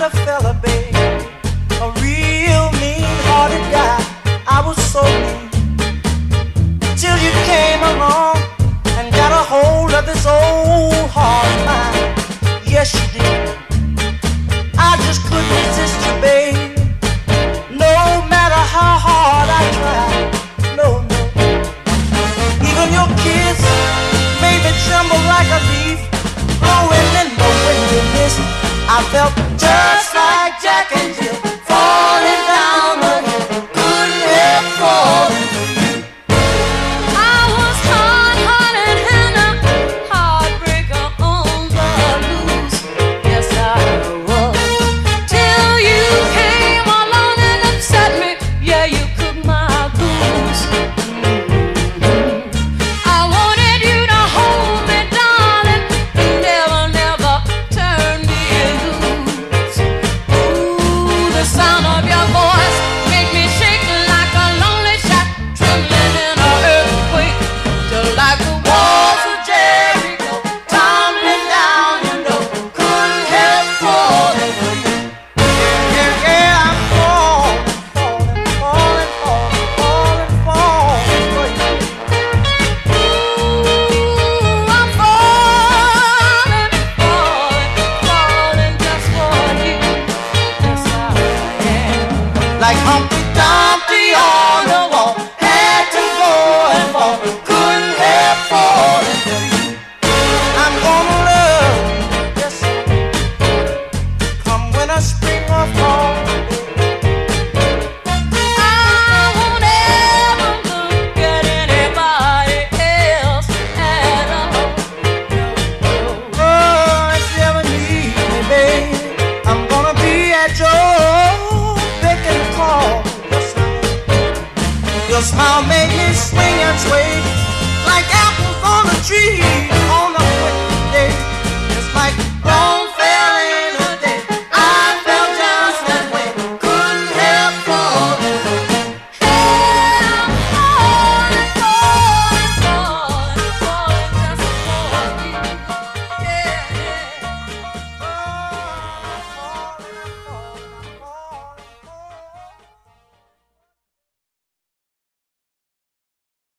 a fella, babe, a real mean-hearted guy. I was so mean till you came along and got a hold of this old heart of mine. Yes, you did. I just couldn't resist you, babe. No matter how hard I tried, no, no. Even your kiss made me tremble like a leaf blowing in the windy mist. I felt just like Jack and Jill falling down the hill. Couldn't help falling for you. I was hard-hearted and a heartbreaker on the loose. Yes, I was. Till you came along and upset me. Yeah, you cooked my goose. I wanted you to hold me, darling. You never, never turned me loose. Ooh, the sound of your voice made me shake like a lonely shot, trembling in an earthquake, till like the walls of Jericho tumbling down. You know, couldn't help falling for you. Yeah, yeah, I'm falling, falling, falling, falling, falling for you. Ooh, I'm falling, falling, falling just for you. Yes, I am. Like Humpty Dumpty